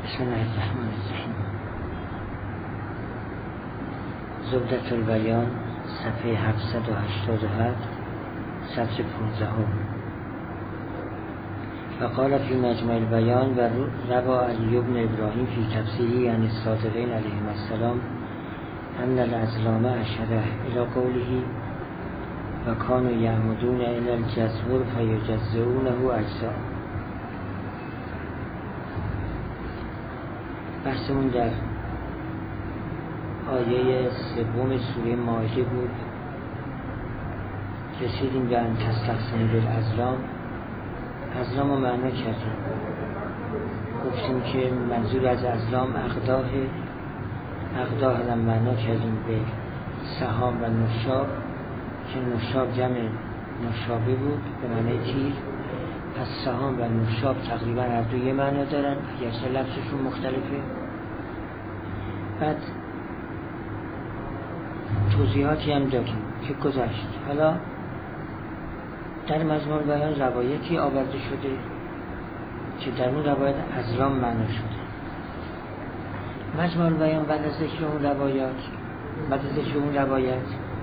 بسم الله الرحمن الرحیم. زبدة البیان صفحه 787 سطر 15. وقال فی مجمع البیان و روى علی بن ابراهیم فی تفسیره عن الصادقین علیهم السلام ان الازلام اشاره الى قوله و کانوا یعمدون الى الجزور فیجزئونه اجزاء. بحثمون در آیه 3 سوره مائده بود. رسیدیم به ان تستقسموا بالازلام. ازلام رو معنا کردیم، گفتیم که منظور از ازلام اقداه را معنا کردیم به سهام و نشاب که نشاب جمع نشابه بود به معنی تیر. پس سهام و نشاب تقریبا هر دو یه معنا دارن، گرچه لفظشون مختلفه. بعد توضیحاتی هم داریم که گذشت. حالا در مجموع بیان روایتی آورده شده که در اون روایت ازلام معنا شده. مجموع بیان بعد از ذکر اون روایت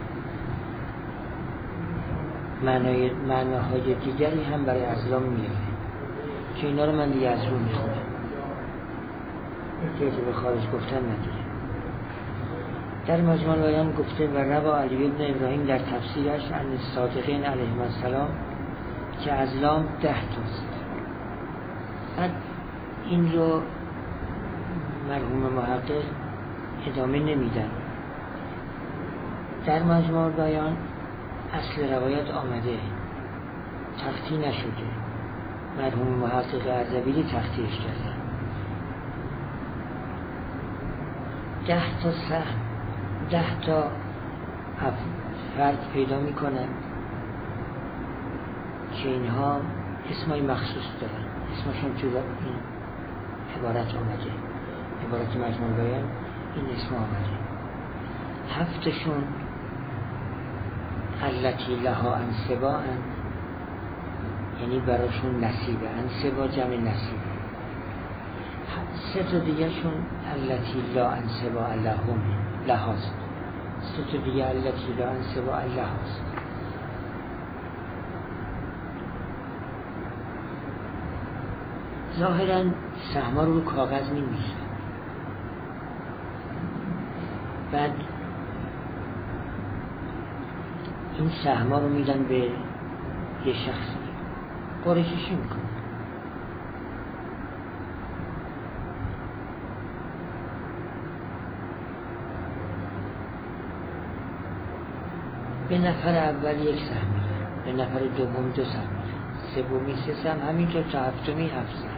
معناهای دیگری هم برای ازلام میاره که اینا رو من دیگه از رو میخونم، که به خارج گفتن نداره. در مجموع بیان گفته و روى علی بن ابراهیم در تفسیرش عن الصادقین علیهم السلام که ازلام 10 تاست. بعد این رو مرحوم محقق ادامه نمیدن. در مجموع بیان اصل روایت آمده، تختی نشده. مرحوم محقق اردبیلی تختیش کرده. 10 تا سهم، 10 تا فرد پیدا میکنن که اینها اسمای مخصوص دارن. اسمشون تو این عبارت آمده، عبارت مجموع بیان این اسم آمده. 7شون التی لها انصبا، یعنی براشون نصیبه. انصبا جمع نصیبه. 3 تا دیگه شون التی لا انصبا لهم لهاست. 3 تا دیگه التی لا انصبا لهاست. ظاهرا سهما رو کاغذ می‌نویسن. بعد این سهما رو میدن به یه شخصی، قرعه کشی میکنه. به نفر اول 1 سهم میدن، به نفر دوم 2 سهم میدن، سومی 3 سهم، همینطور تا هفتمی 7 سهم.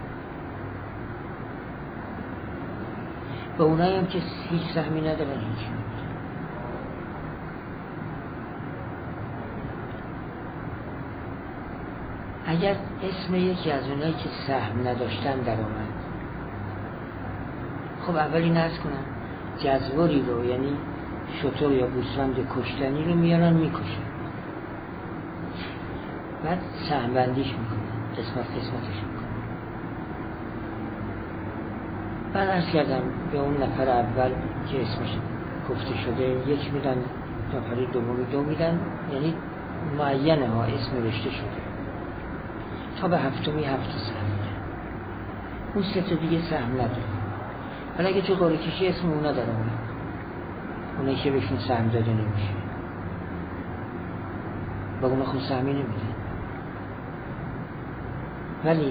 به اونایی هم که هیچ سهمی ندارن هیچ. اگر اسم یکی از اونایی که سهم نداشتن در اومد، خب اولی نرز کنن جزوری رو، یعنی شتر یا گوسفند کشتنی رو میارن میکشن، بعد سهم بندیش میکنن، قسمتش میکنن. بعد عرض کردم به اون نفر اول که اسمش گفته شده 1 میدن، نفر دومی 2 میدن، یعنی معینه ها اسم رشته شده. تا به هفتمی 7 سهم میدن. اون 3 تا دیگه سهم نداره. ولی اگه تو قرعه کشی اسم اونا داره، اونایی که بهشون سهم داده نمیشه، با اونا خود سهمی نمیدن. ولی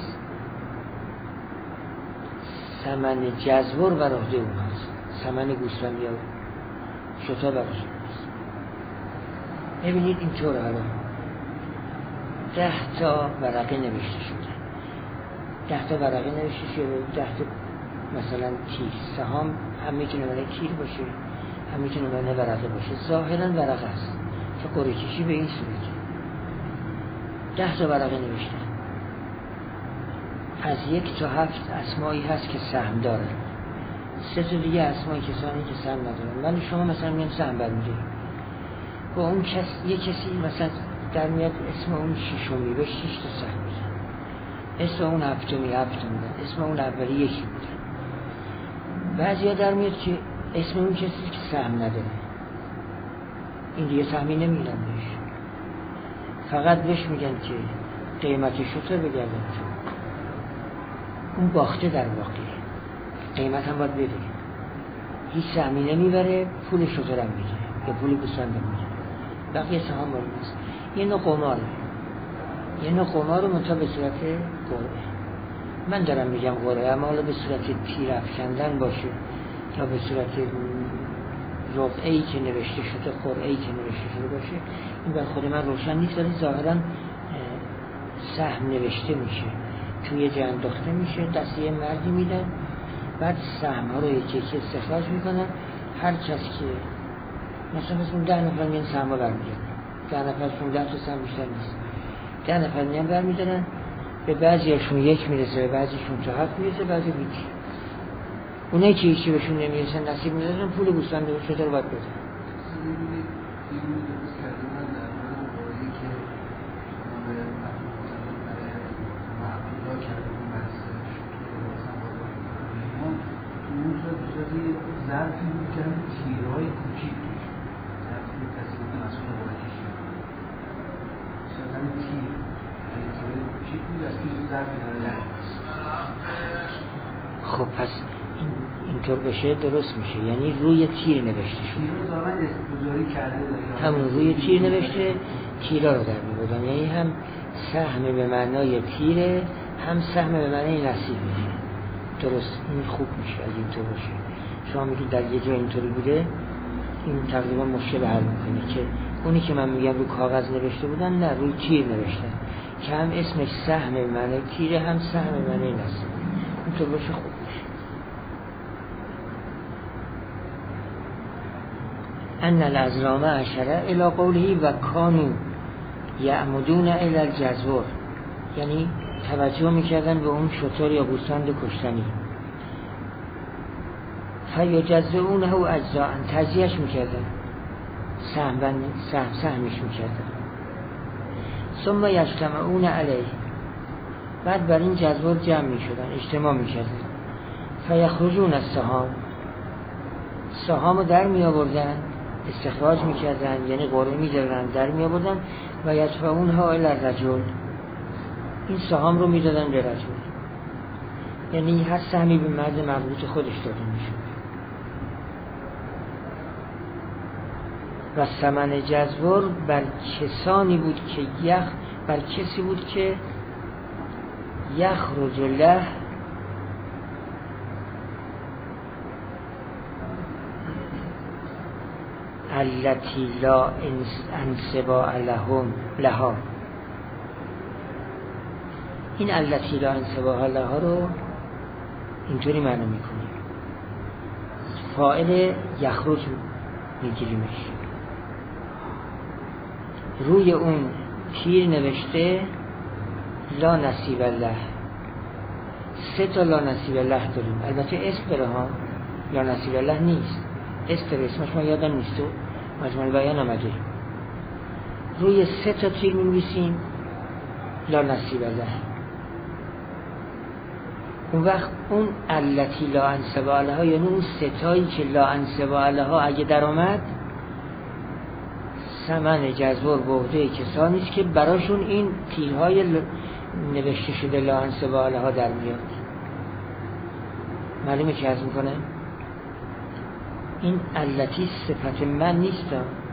ثمن جزور بر عهده اوناست، ثمن گوسفند یا شتر بر عهده اوناست. ببینید اینطور حالا 10 تا ورقه نوشته شده، 10 تا ورقه نوشته شده، 10 تا مثلا تیر. سهام هم میتونه برای تیر باشه، هم میتونه برای ورقه باشه. ظاهرا ورقه است که قرعه کشی به این صورته. 10 تا ورقه نوشته، از 1 تا 7 اسمایی هست که سهم داره، 3 تا دیگه اسمایی کسانی که سهم ندارن. ولی شما مثلا میان سهم برمی‌دید، با اون یه کسی مثلا در میاد اسم اون 6می به 6 تا سهم میدن، اسم اون 7می 7 میدن، اسم اون اولی 1 میدن. بعضی ها در میاد که اسم اون کسی که سهم نداره، این دیگه سهمی نمیگیرن بهش، فقط بهش میگن که قیمت شتر بگردن، اون باخته در واقع، قیمت هم باید بده، هیچ سهمی نمیبره، پول شتر هم میگیره یا پول گوسفند هم میگیره، بقیه سهام باید نیست. یه نوع قماره، یه نوع قمار منتها به صورت قرعه. من دارم میگم قرعه، اما حالا به صورت تیر افکندن باشه یا به صورت رقعه‌ای که نوشته شده، قرعه‌ای که نوشته شده باشه، این بر خود من روشن نیست، ولی ظاهرا سهم نوشته میشه، توی جای انداخته میشه، دست یه مردی میدن، بعد سهم ها رو یکی یکی استخراج میکنن، هر کس که مثلا 10 نفر میان سهم ها برمیدارن، 10 نفر 15 تا سهم بیشتر نیست، 10 نفر میان برمیدارن، به بعضیشون 1 میرسه، به بعضیشون تا 7 میرسه، بعضی هیچ. اونایی که هیچی بهشون نمیرسن نصیب میدازن، پول گوسفند رو شده رو باید بدن. ظرفی بود که تیرهای کوچیک ظرفی کسی بود مسئول بایدی شد شدن تیرهای کوچیک بود از تیر ظرفی داره. خب پس اینطور بشه درست میشه، یعنی روی تیر نوشته شد، تیر رو زمان گذاری کرده داره، همون روی تیر نوشته، تیرها رو در میبودن، یعنی هم سهم به معنای تیره، هم سهم به معنای نصیب میشه. درست، این خوب میشه از اینطور باشه. شما میگید در یه جای اینطوری بوده، این تقریبا مشکل حل میکنه که اونی که من میگم رو کاغذ نوشته بودن، نه روی تیر نوشتن که هم اسمش سهم به معنای تیره، هم سهم به معنای نصیب. اینطور باشه خوب میشه. ان الازلام عشره الی قوله و کانو یعمدون الی الجزور، یعنی توجه میکردن به اون شتر یا گوسفند کشتنی، فیجزئونه اجزاء، تجزیهش میکردن، سهمش میکردن، ثم یجتمعون علیه، بعد بر این جزور جمع میشدن، اجتماع میکردن، فیخرجون السهام، سهام رو در میآوردن، استخراج میکردن، یعنی قرعه میدادن، در میآوردن، و یدفعونها الی الرجل، این سهام رو میدادن به رجل، یعنی هر سهمی به مرد مربوط خودش داده میشد. و ثمن جزور بر کسانی بود که بر کسی بود که یخرج له التی لا انصباء لها، این التی لا انصباء لها رو اینطوری معنی میکنیم، فاعل یخرج میگیریمش، روی اون تیر نوشته لا نصیب الله، 3 تا لا نصیب الله داریم، البته اسم داره ها، لا نصیب الله نیست، اسم داره، اسمش ما یادم نیست، مجموع بیان آمده، روی 3 تا تیر می‌نویسیم لا نصیب الله. اون وقت اون التی لا انصباء لها، یعنی اون 3 تایی که لا انصباء لها اگه در آمد، ثمن جزور به عهده کسانی است که براشون این تیرهای نوشته شده لا انصباء لها در میاد. معلومه چه عرض میکنه؟ این التی صفت من نیست،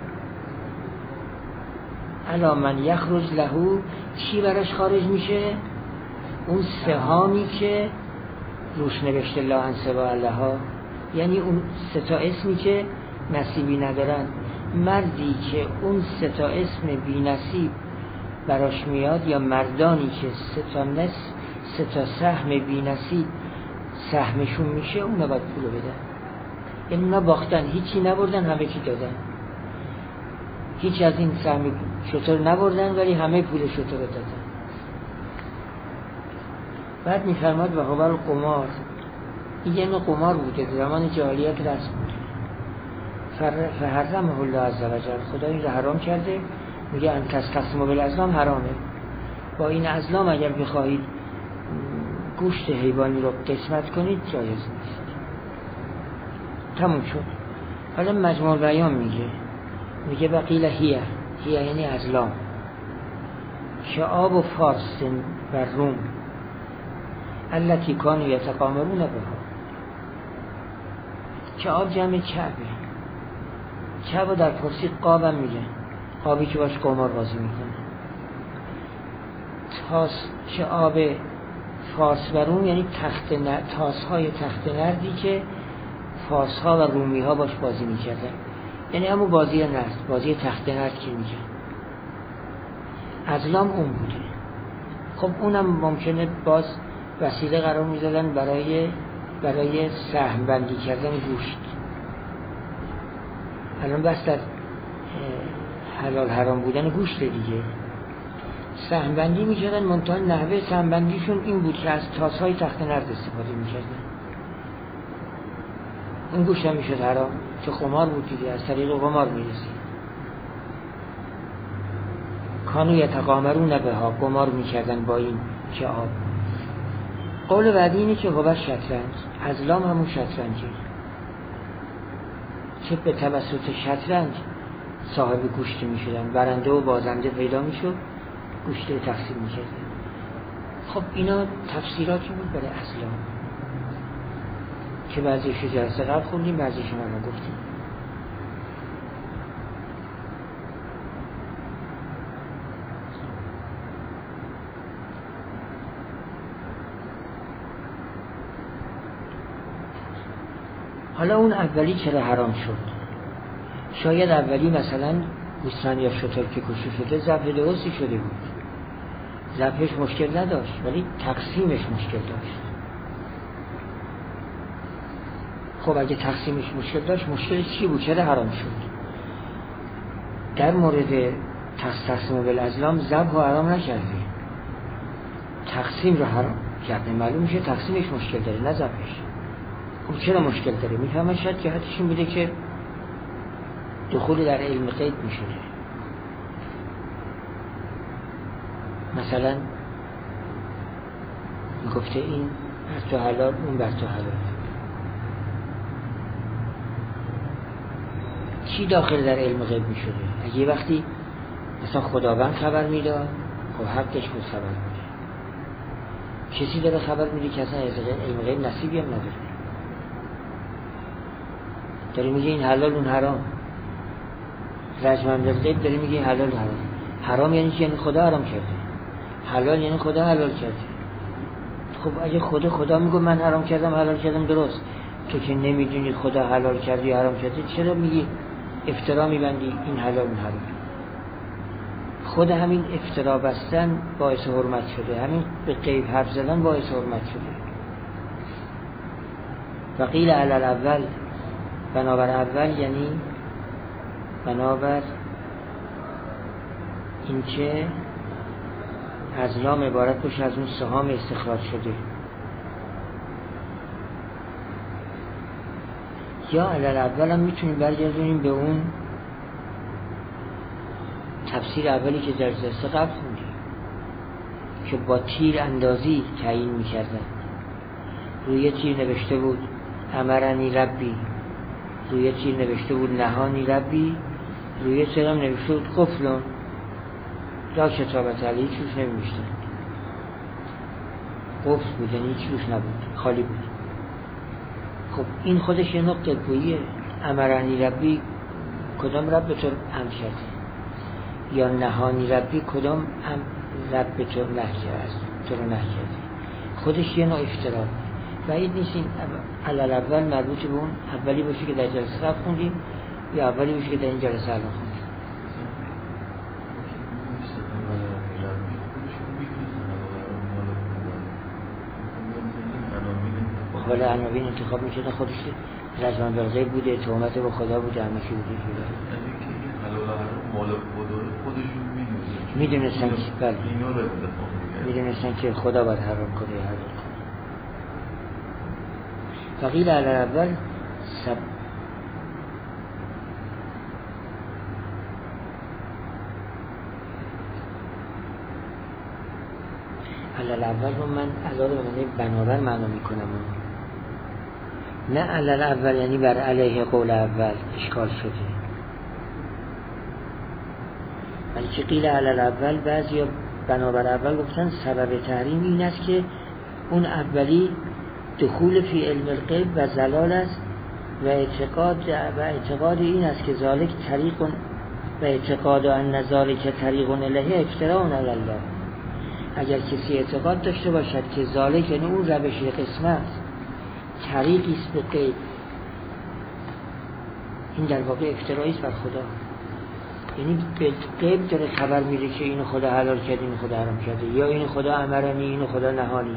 الا من یخرج لهو، چی براش خارج میشه؟ اون سهامی که روش نوشته لا انصباء لها، یعنی اون 3 تا اسمی که نصیبی ندارن. مردی که اون 3 تا اسم بی نصیب براش میاد، یا مردانی که 3 تا سهم بی نصیب سهمشون میشه، اونا باید پولو بدن. یعنی اونا باختن، هیچی نبردن، همه چی دادن، هیچ از این سهم شتر نبردن ولی همه پول شتر رو دادن. بعد میفرماد و هو القمار، این یه نوع قمار بوده، زمان جاهلیت رسم بود، فحرمه الله عز وجل، خدا این رو حرام کرده، میگه ان تستقسموا بالازلام حرامه، با این ازلام اگر بخواهید گوشت حیوانی رو قسمت کنید جایز نیست. تموم شد. حالا مجموع بیان میگه بقیل هیه یعنی ازلام، شعاب و فارس و روم التی کانوا یتقامرون بها. شعاب جمع کعبه، کعبه در فارسی قابم میگه، قابی که باش قمار بازی میکنه. شعاب فارس و روم یعنی تاسهای تخت نردی که فارس ها و رومی ها باش بازی میکردن، یعنی همون بازی نرد، بازی تخت نرد که میگن. ازلام اون بوده. خب اونم ممکنه باز وسیله قرار میدادن برای سهم بندی کردن گوشت. الان بس در حلال حرام بودن گوشت دیگه، سهم بندی میکردن، منتها نحوه سهم بندیشون این بود که از تاسهای تخت نرد استفاده میکردن. اون گوشت هم میشد حرام، چه قمار بود دیگه، از طریق قمار میرسید. کانوا یتقامرون بها، قمار میکردن با این شعاب. قول بعدی اینه که هو شطرنج، ازلام همون شطرنجه که به توسط شطرنج صاحب گوشت میشدن، برنده و بازنده پیدا میشد، گوشت رو تقسیم میکردن. خب اینا تفسیراتی بود برای ازلام که بعضیش جلسه قبل خوندیم، بعضیش ما گفتیم. حالا اون اولی چرا حرام شد؟ شاید اولی مثلا گوسفند یا شتر که کشته شده ذبح درستی شده بود، ذبحش مشکل نداشت، ولی تقسیمش مشکل داشت. خب اگه تقسیمش مشکل داشت، مشکلش چی بود؟ چرا حرام شد؟ در مورد تقسیم بالازلام ذبح رو حرام نکرده، تقسیم رو حرام کرده. معلوم میشه تقسیمش مشکل داره، نه ذبحش. خب چرا مشکل داره؟ میفهمن شاید جهتش این بوده که دخول در علم غیب میشه. مثلا میگفته این بر تو حلال، اون بر تو حلال. چی داخل در علم غیب میشده؟ اگه یه وقتی مثلا خداوند خبر میداد، خب حقش بود خبر میده. کسی داره خبر میده که اصلا علم غیب نصیبی هم نداره، داره میگه این حلال اون حرام. رجمن بالغیب داره میگه این حلال حرام. حرام یعنی چی؟ یعنی خدا حرام کرده. حلال یعنی خدا حلال کرده. خب اگه خدا میگه من حرام کردم حلال کردم، درست. تو که نمیدونی خدا حلال کرده یا حرام کرده، چرا میگی افترا میبندی این حلال اون حرام؟ خود همین افترا بستن باعث حرمت شده، همین به غیب حرف زدن باعث حرمت شده. وقیل علی الاول، بنابر اول یعنی بنابر اینکه ازلام عبارت باشه از اون سهام استخراج شده. یا علل اول هم میتونیم برگردونیم به اون تفسیر اولی که در جلسه قبل خوندیم که با تیر اندازی تعیین میکردن. روی تیر نوشته بود امرنی ربی، روی تیر نوشته بود نهانی ربی، روی تیر هم نوشته بود قفلون، لا کتابت علیه، چوش نمیشتن، قفل بود یعنی چوش نبود، خالی بود. خب این خودش یه نقطه گوییه. امرنی ربی کدام رب به تو امر کرده؟ یا نهانی ربی کدام رب به تو نه کرده؟ تو رو نه کرده؟ خودش یه نوع افترا. بعید نیست این علل اول مربوط به اون اولی باشه که در جلسه قبل خوندیم یا اولی باشه که در این جلسه الان خوندیم. حالا عناوین انتخاب میشدن، خودش رجمن بالغیب بوده، تهمت به خدا بوده، همه چی بوده. میدونستن که بله میدونستن که خدا باید حرام کنه یا حلال کنه. فقیل علی اول علل اول رو من علا رو بنابر معنا میکنم. نه علل اول یعنی بر علیه قول اول اشکال شده، بلکه قیل علل اول بعضی بنابر اول گفتن سبب تحریم این است که اون اولی دخول فی علم الغیب و زلال است و اعتقاد این است که ذالک طریق و اعتقاد ان ذالک طریق الیه افتراء علی الله. اگر کسی اعتقاد داشته باشد که ذالک یعنی اون روش قسمت طریقی است به غیب، این در واقع افترایی است بر خدا، یعنی به غیب داره خبر میده که اینو خدا حلال کرده اینو خدا حرام کرده، یا اینو خدا امرنی اینو خدا نهانی.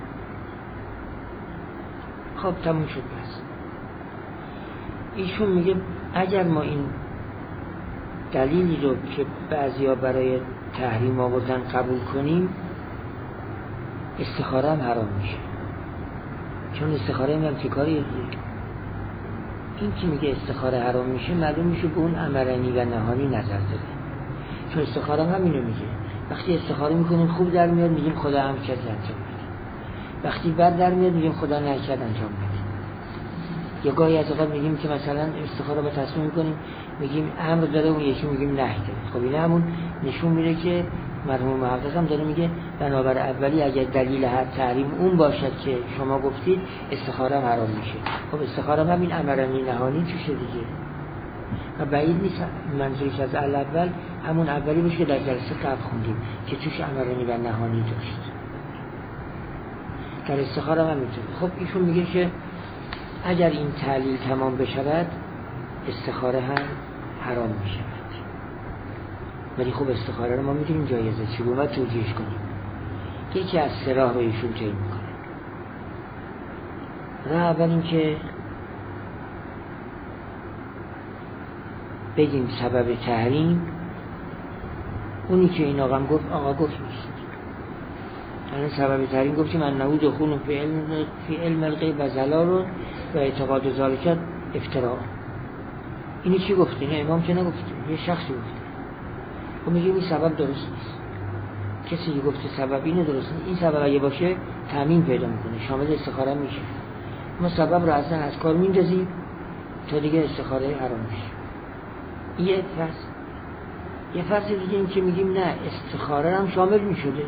خب تموم شد. بس ایشون میگه اگر ما این دلیلی رو که بعضیا برای تحریم آوردن قبول کنیم، استخاره هم حرام میشه، چون استخاره هم کاریه دیگه. این که میگه استخاره حرام میشه معلوم میشه به اون امرنی و نهانی نظر داره، چون استخاره هم اینو میگه وقتی استخاره میکنیم خوب در میاد میگیم خدا هم کرد انجام بده، وقتی بد در میاد میگیم خدا نکرد انجام بده. یا گاهی از اوقات میگیم که مثلا استخاره با تصمیم میکنیم میگیم امر داره اون یکی میگیم نهی داره. خب این همون نشون میده که مرحوم محقق هم داره میگه بنابر اولی اگر دلیل هر تحریم اون باشد که شما گفتید استخاره هم حرام میشه. خب استخاره هم این امرنی نهانی توشه دیگه و بعید نیست منظورش از اول همون اولی باشه که در جلسه قبل خوندیم که توش امرنی و نهانی داشت. در استخاره هم میتونه. خب ایشون میگه که اگر این تعلیل تمام بشود استخاره هم حرام میشود، ولی خب استخاره رو ما میتونیم جایزه چگونه باید توجیهش کنیم. یکی از سه راه رو ایشون طی میکنه. راه اول این که بگیم سبب تحریم اونی که این آقا گفت نیست. یعنی سبب تحریم گفتیم انه دخول فی علم الغیب و زلال و اعتقاد ذالک افتراء. اینی چی گفت؟ اینه امام که نگفت، یه شخصی گفت. و میگیم این سبب درست نیست. کسی که گفته سبب اینه درست نیست، این سبب اگه باشه تعمیم پیدا میکنه، شامل استخاره میشه. ما سبب رو اصلا از کار میندازیم تا دیگه استخاره حرام میشه. یه فرض دیگه این که میگیم نه استخاره هم شامل میشده،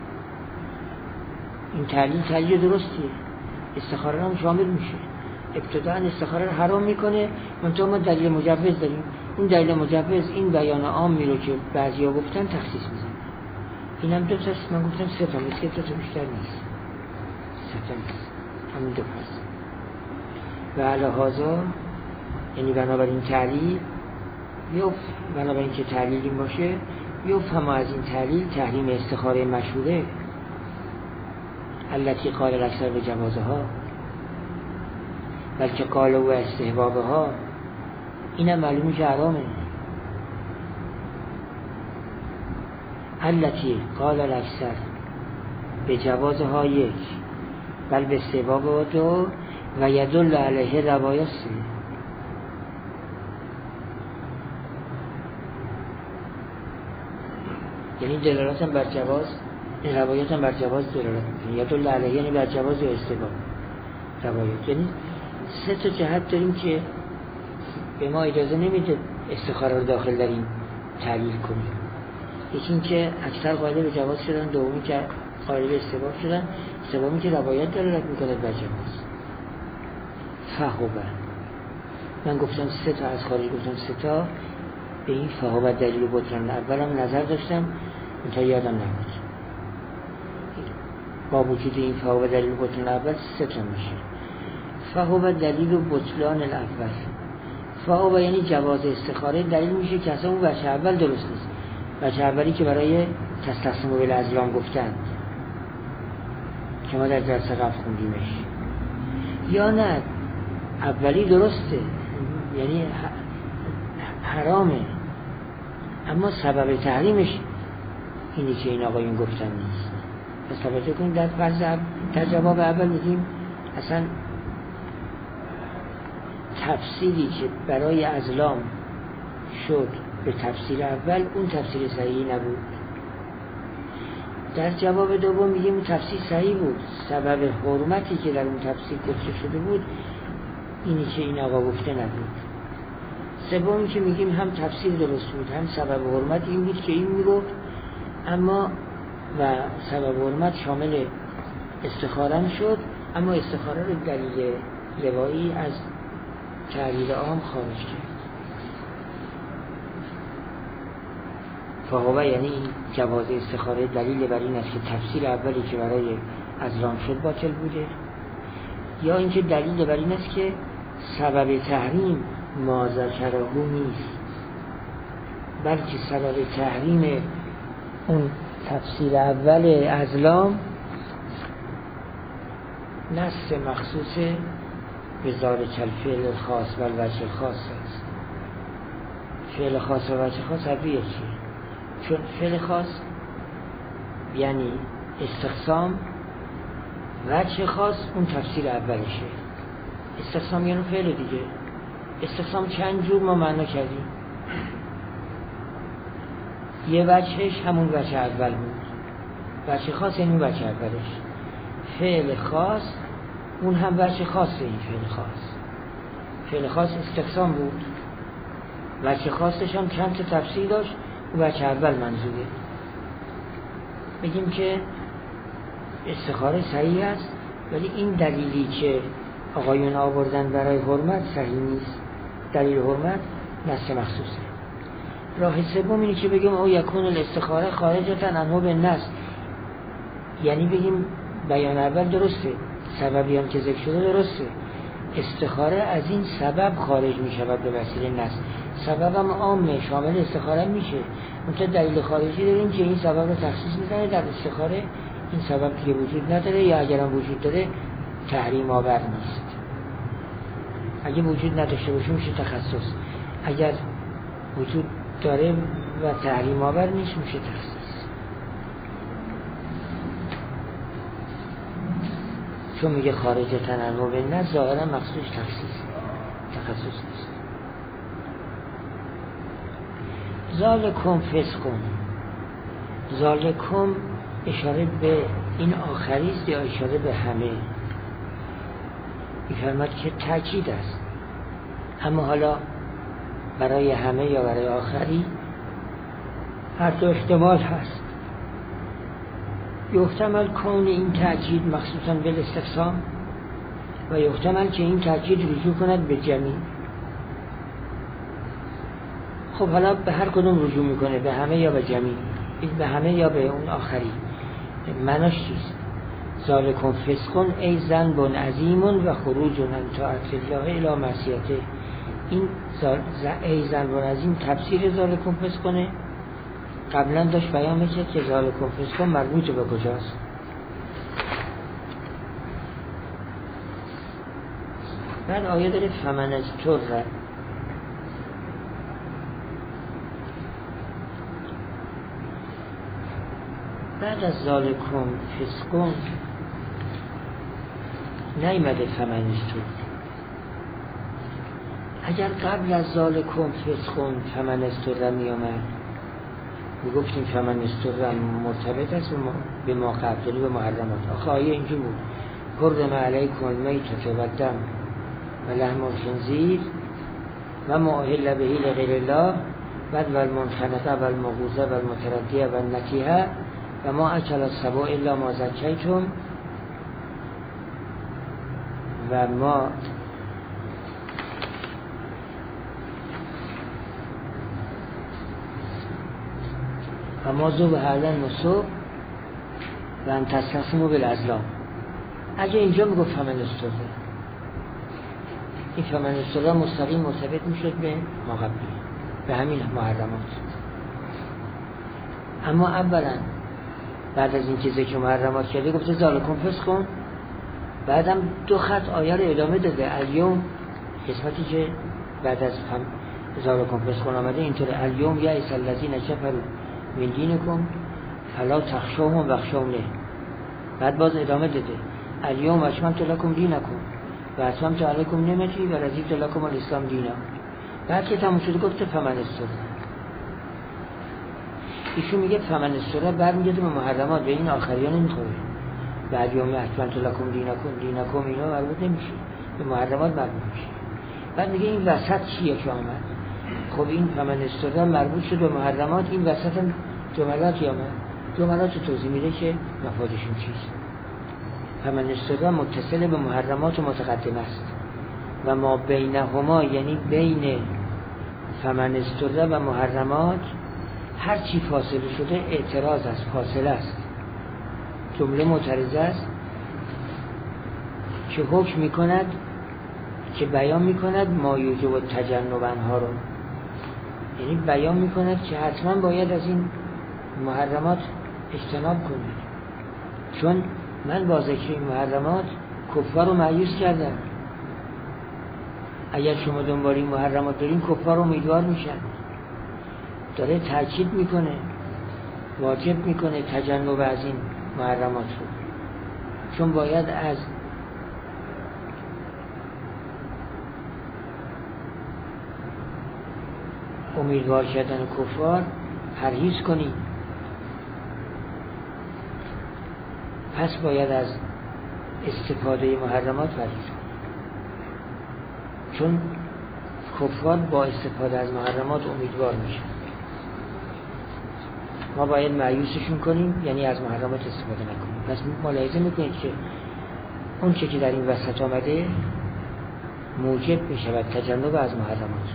این تعلیل درستیه، استخاره هم شامل میشه. ابتداء استخاره رو حرام میکنه، منتها ما دلیل مجوز داریم. اون دلیل مجوز این بیان عامی رو که بعضیا گفتن تخصیص میزنه. اینم دو تاست، من گفتم سه تا، مثل دو تا بیشتر نیست، سه تا نیست، همین دو پس. و علیهذا یعنی بنابراین تعلیل بنابراین که تعلیل این باشه یفهم از این تعلیل تحریم استخاره مشهوره التي قال الاکثر به جوازها، بلکه قال و استحبابها، اینم معلومه که حرامه. التي قال الاکثر به جوازها یک، بل به استحبابها دو و یدل علیه روایات سه. یعنی دلالت هم بر جواز، این روایات هم بر جواز دلالت میکنه. یدل علیه یعنی بر جواز و استحباب روایات. یعنی سه تا جهت داریم که به ما اجازه نمیده استخاره رو داخل در این تعلیل کنیم. یکی این که اکثر قائل به جواز شدن، دومی که قائل به استحباب شدن، سومی که روایت دلالت میکنه بر جواز. فهوبه من گفتم سه تا، از خارج گفتم سه تا، به این فهوبه دلیل بطلان اولم نظر داشتم تا یادم نمید. با وجود این فهوبه دلیل بطلان اول سه تا میشه. فهوبه دلیل بطلان الاول، فهوبه یعنی جواز استخاره دلیل میشه که اصلا اون وجه اول درست نیست، وجه اولی که برای تستقسم بالازلام گفتن که ما در درس قبل خوندیمش، یا نه اولی درسته یعنی حرامه، اما سبب تحریمش اینی که این آقایون گفتن نیست. پس توجه کنیم در جواب اول میگیم اصلا تفسیری که برای ازلام شد به تفسیر اول اون تفسیر صحیحی نبود. در جواب دوم میگیم تفسیر صحیح بود، سبب حرمتی که در اون تفسیر گفته شده بود اینی که این آقا گفته نبود. سومی که میگیم هم تفسیر درست بود، هم سبب حرمت این بود که این میگفت اما و سبب حرمت شامل استخاره شد، اما استخاره رو دلیل لوایی از تعبیر عام خارج کرد. فهوه یعنی این جواز استخاره دلیل بر این است که تفسیر اولی که برای ازلام شد باطل بوده، یا اینکه دلیل بر این است که سبب تحریم ما ذکره نیست، بلکه سبب تحریم اون تفسیر اول ازلام نص مخصوص به ذالک الفعل الخاص و الوجه الخاص است. فعل خاص و وجه خاص هر دو یکیه، چون فعل خاص یعنی استقسام، وجه خاص اون تفسیر اولشه. استقسام یعنی فعل دیگه. استقسام چند جور ما معنا کردیم، یه وجهش همون وجه اول بود، وجه خاص یعنی وجه اولش. فعل خاص اون هم وجه خاصه. این فعل خاص استقسام بود، وجه خاصش هم چند تا تفسیر داشت، وجه اول منظوره. بگیم که استخاره صحیح است، ولی این دلیلی که آقایون آوردن برای حرمت صحیح نیست. دلیل حرمت نص مخصوصه. راه سوم اینه که بگیم او یکون الاستخاره خارجتن عنه بالنص، یعنی بگیم بیان اول درسته، سببی هم که ذکر شده درسته، استخاره از این سبب خارج می شود به وسیله نص. سبب هم عامه، شامل استخاره میشه، منتها دلیل خارجی داریم که این سبب رو تخصیص میزنه. در استخاره این سبب که وجود نداره، یا اگرم وجود داره تحریم آور نیست. اگه وجود نداشته باشه میشه تخصص، اگر وجود داره و تحریم آور نیست میشه تخصیص. چون میگه خارج تنوع نه، ظاهرا مخصوص تخصص نیست. ذالکم فسقون، ذالکم اشاره به این آخری است یا اشاره به همه؟ میفرماد که تاکید است، اما حالا برای همه یا برای آخری هر دو احتمال هست. یحتمل کون این تاکید مخصوصا بالاستقسام و یحتمل که این تاکید رجوع کند به جمعی. خب حالا به هر کدوم رجوع میکنه، به همه یا به جمعی، به همه یا به اون آخری. معناش چیست؟ ذالکم فسقون ای ذنب عظیم و خروج عن طاعت الله الی معصیته. این ای ذنب عظیم تفسیر ذالکم فسقونه. قبلا داشت بیان میکرد که ذالکم فسقون مربوط به کجاست. بعد آیه داره فمن از طور بعد از ذالکم فسقون نیمده فمن از طور. اگر قبل از ذالکم فسقون فمن از طور می آمد، میگفتیم فمن از طور مرتبط است به ما قبل به محرمات. آخه آیه اینجور بود حرم علیکم المیتة و الدم و لحم الخنزیر و ما اهل به لغیر الله و المنخنقه و الموقوذه و المتردیه و النطیحه و ما اکل السبع الا ما زکیتم و ما ذبح علی النصب و ان تستقسموا بالازلام. اگه اینجا میگفت فمن استوره، این فمن استوره مستقیم مرتبط میشد به ما قبلی، به همین محرمات. اما اولا بعد از این که ذکر محرمات کرده گفته ذالکم فسقون، بعدم دو خط آیه رو ادامه داده. الیوم قسمتی که بعد از ذالکم فسقون آمده اینطور الیوم یئس الذین کفروا من دینکم فلا تخشوهم واخشونی. بعد باز ادامه داده الیوم اکملت لکم دینکم و اتممت علیکم نعمتی و رضیت لکم الاسلام دینا. بعد که تموم شده گفته فمن استوره. ایشون میگه فمن استوره برمیگرده به محرمات، به این آخریان نمیخوره. بعد یوم اکملت لکم دینکم اینا مربوط نمیشه. به محرمات مربوط میشه. بعد میگه این وسط چیه که آمد؟ خب این فمن استر مربوط شد به محرمات، این وسط هم جملاتی آمد، جملات توضیح میده که مفادشون چیست. فمن استر متصل به محرمات و متقدم است و ما بینهما، یعنی بین فمن استر و محرمات هر چی فاصله شده اعتراض است، فاصله است، جمله معترضه است که حکم میکند، که بیان میکند ما یوجب و تجنبنها رو، یعنی بیان میکند که حتما باید از این محرمات اجتناب کنید، چون من با ذکر این محرمات کفار رو مایوس کردم. اگر شما دنبال این محرمات دارین کفار امیدوار میشن. داره تاکید میکنه، واجب میکنه تجنب از این محرمات رو، چون باید از امیدوار کردن کفار پرهیز کنید. پس باید از استفاده محرمات پرهیز کنید، چون کفار با استفاده از محرمات امیدوار میشن. ما باید مایوسشون کنیم، یعنی از محرمات استفاده نکنیم. پس ملاحظه میکنید که اون چه که در این وسط آمده موجب میشود تجنب از محرمات.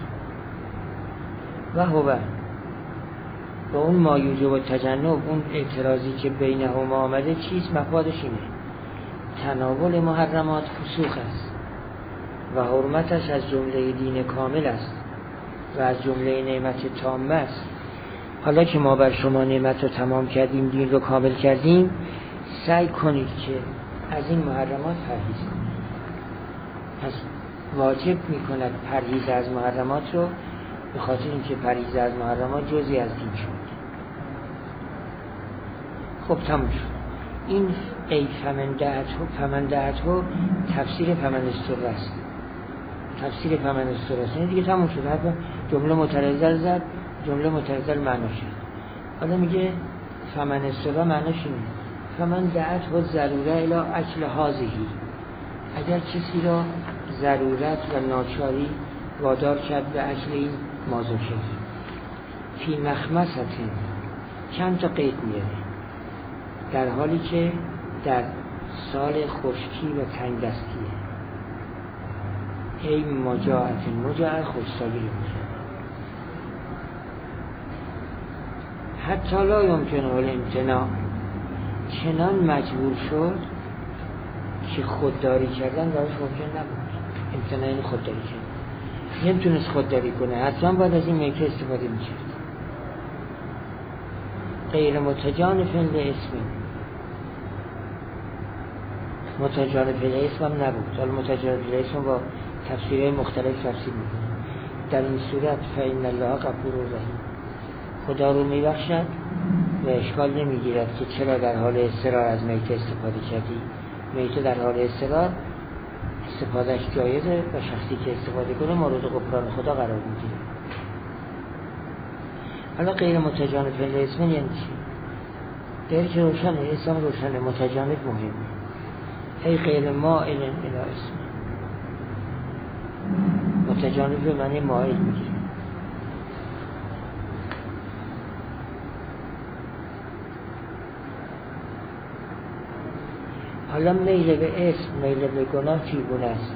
و هو با اون مایوجب و تجنب، اون اعتراضی که بینهما آمده چیست؟ مفادش اینه تناول محرمات فسوق است و حرمتش از جمله دین کامل است و از جمله نعمت تامه است. حالا که ما بر شما نعمت رو تمام کردیم، دین رو کامل کردیم، سعی کنید که از این محرمات پرهیز کنید. پس واجب میکند پرهیز از محرمات رو، به خاطر اینکه پرهیز از محرمات جزئی از دین شد. خب تموم شد. این ای فمن دعته تفسیر فمن استر است. تفسیر فمن استر است. این دیگه تموم شد. حتی جمله معترضه زد، جمله معترضه معنی شد. حالا میگه فمن استر معنیش اینه فمن دعته ضروره الی اکل هذه، اگر کسی را ضرورت و ناچاری وادار کرد به اکل این مازوکه، فی مخمصه، چند تا قید میاره، در حالی که در سال خشکی و تنگ دستیه، ای مجاعت خوشسالی میشه، حتی لا یمکنه الامتناع، چنان مجبور شد که خودداری کردن براش ممکن نبود. امتناع این خودداری کردن، نمیتونست خودداری کنه، حتما باید از این میکه استفاده میکرد. غیر متجانف لاسم، متجانف لاسم هم نبود. حالا متجانف لاسم با تفسیرهای مختلف تفسیر میکنه. در این صورت فإن الله غفور رحیم، خدا رو میبخشد و اشکال نمیگیرد که چرا در حال اضطرار از میته استفاده کردی. میته در حال اضطرار استفادهش جایزه و شخصی که استفاده کنه مورد غفران خدا قرار میگیره. حالا غیر متجانف لاسم یعنی چی؟ غیر که روشنه، اسم روشنه، متجانف مهمه. ای غیر مائل الی اسم، متجانف به معنی مائل میگیره. حالا میل به اسم، میل به گناه چیگونه است؟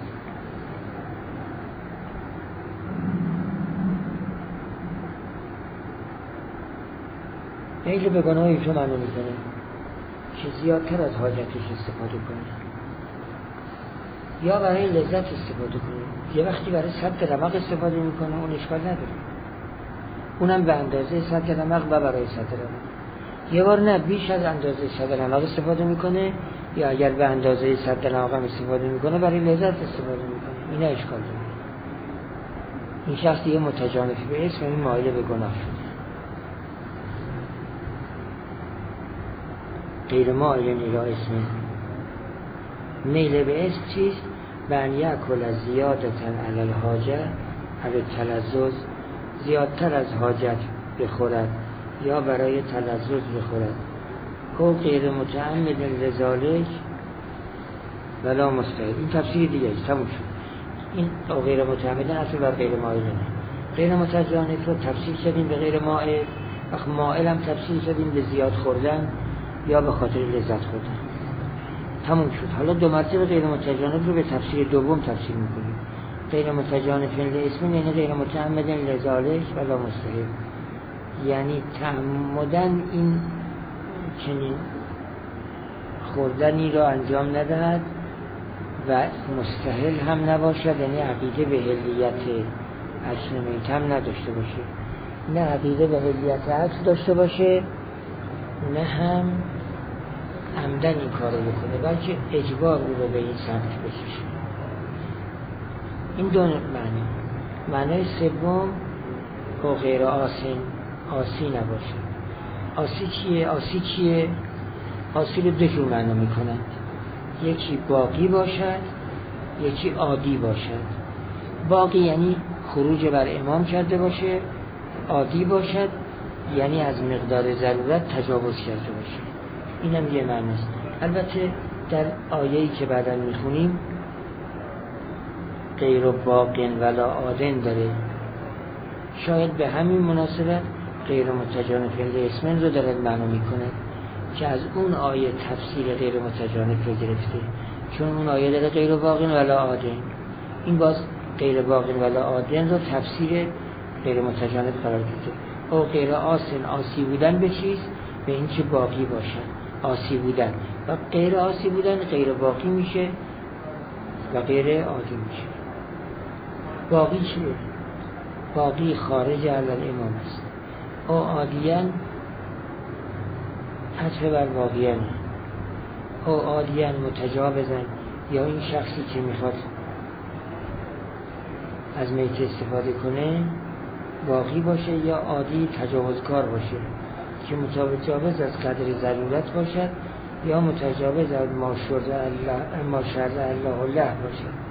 میل به گناه اینجا معنی میکنه که زیادتر از حاجتش استفاده کنه یا برای لذت استفاده کنه. یه وقتی برای سد رمق استفاده میکنه اون اشکال نداره، اونم به اندازه سد رمق و برای سد رمق. یه بار نه بیش از اندازه سد رمق استفاده میکنه، یا اگر به اندازه سد رمق استفاده میکنه برای لذت استفاده میکنه، این اشکال داره. این شخص دیگه متجانف به اسم، این مایل به گناه شده. غیر مائل الی اسم، میل به اسم چیست؟ بن یأکل از زیادتن علی الحاجه علی التلذذ، زیادتر از حاجت بخورد یا برای تلذذ بخورد. او غیر متعمد لذالک ولا مستحیل. این تفسیر دیگه است، تموم شد. این غیر متعمدن اصل بر غیر مائلنه. غیر متجانف رو تفسیر کردیم به غیر مائل، وقت مائل هم تفسیر کردیم به زیاد خوردن یا به خاطر لذت خوردن. تموم شد. حالا دو مرتبه غیر متجانف رو به تفسیر دوم تفسیر میکنیم. غیر متجانف لاسم یعنی غیر متعمدن لذالک ولا مستحیل، یعنی تعمدن این چنین خوردنی را انجام ندهد و مستحیل هم نباشد، یعنی عقیده به حلیت اکل میت هم نداشته باشه، نه عقیده به حلیت اکل داشته باشه نه هم عمدن این کار رو بکنه، بلکه اجبار او رو به این سمت بکشه. این دو معنی. معنی سوم که غیر آسی نباشه. آسی چیه؟ آسی رو دو جور معنا میکنند، یکی باقی باشد، یکی عادی باشد. باقی یعنی خروج بر امام کرده باشه، عادی باشد یعنی از مقدار ضرورت تجاوز کرده باشه. این هم یه معنی است. البته در آیه‌ای که بعدا میخونیم غیر باقین ولا عادن داره، شاید به همین مناسبت غیر متجانف لاسم رو داره معنا میکنه که از اون آیه تفسیر غیر متجانف رو گرفته، چون اون آیه داره غیر باقین ولا عادن، این باز غیر باقین ولا عادن رو تفسیر غیر متجانف قرار داده. او غیر آسی بودن به چیز؟ به این که باقی باشد، آسی بودن، و غیر آسی بودن غیر باقی میشه و غیر عادی میشه. باقی چیه؟ باقی خارج علی الامام است. او عادیان عطف بر باقیان، او عادیان متجاوزن، یا این شخصی که میخواد از میت استفاده کنه باقی باشه یا عادی تجاوزکار باشه که متجاوز از قدر ضرورت باشد یا متجاوز از ما شرع الله له باشد.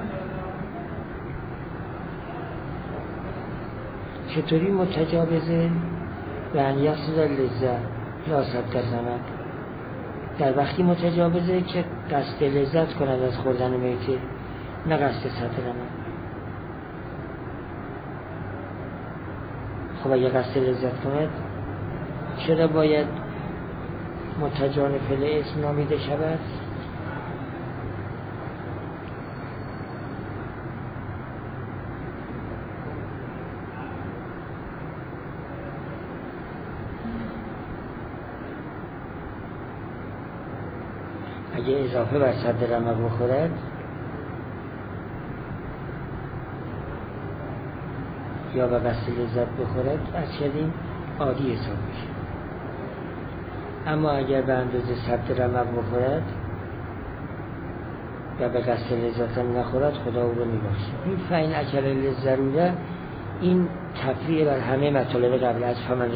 چطوری متجاوزه؟ به ان یقصد لذت لا صد زمن، در وقتی متجاوزه که قصد لذت کند از خوردن میته، نه قصد صد رمن. خب اگه قصد لذت کند چرا باید متجانف لاسم نامیده شود؟ اگه اضافه بر صد رمق بخورد یا به قصد لذت بخورد از کردیم عادی حساب میشه. اما اگر به اندازه صد رمق بخورد و به قصد لذت هم نخورد خدا او رو میبخشه. این فین اکل للضروره، این تفریع بر همه مطالب قبل از فمن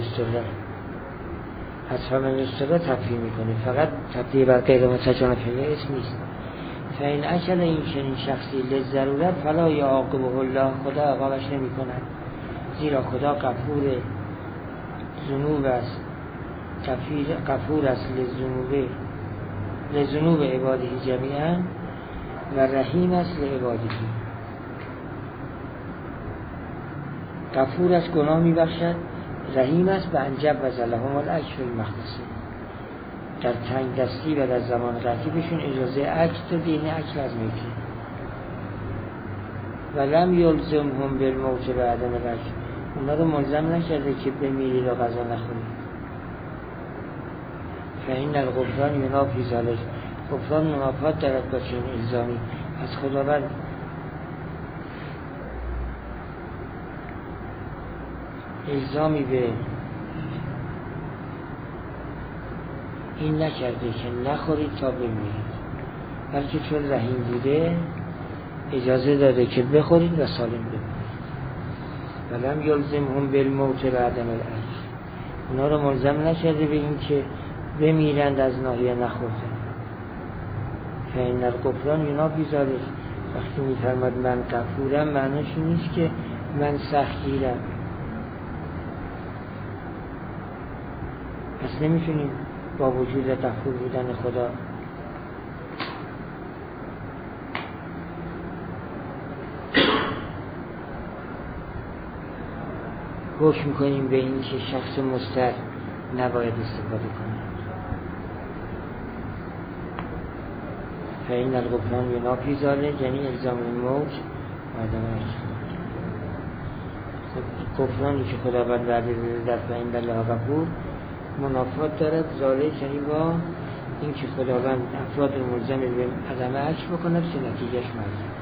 استره تفریع میکنه، فقط تفریع بر غیر متجانف لاسم نیست. فین اکل این چنین شخصی للضرورت فلا یعاقبه الله، خدا عقابش نمی کند، زیرا خدا غفور ذنوب است، غفور است لذنوب عباده جمیعا و رحیم است لعباده. غفور است گناه می بخشد، رحیم است به انجب و زلهم الاجر المختصر، در تنگ دستی و در زمان قطعی بهشون اجازه اکل داده، یعنی اکل از میته. و لم یلزمهم بالموت بعد الرجع، اونا رو ملزم نکرده که بمیرید و غذا نخورید. فإن الغفران ینافی ذلک، غفران منافات دارد با چنین الزامی از خداوند. الزامی به این نکرده که نخورید تا بمیرید، بلکه چون رحیم بوده اجازه داده که بخورید و سالم بمیرید. ولم یلزمهم بالموت بعد الاجر، اونا رو ملزم نکرده به این که بمیرند از ناحیه نخوردن. فإن الغفران ینافی ذلک، وقتی میفرماد من غفورم معنیش نیست که من سختگیرم، پس نمیتونیم با وجود غفور بودن خدا حکم میکنیم به این که شخص مضطر نباید استفاده کنه. فإن الغفران ینافی ذلک، یعنی الزام الموت آدم غفرانی که خداوند وعده داده در فإن الله غفور منافات دارد ذلک، یعنی با این که خداوند افراد ملزم به عدم عجز بکنه، چه نتیجهش مرد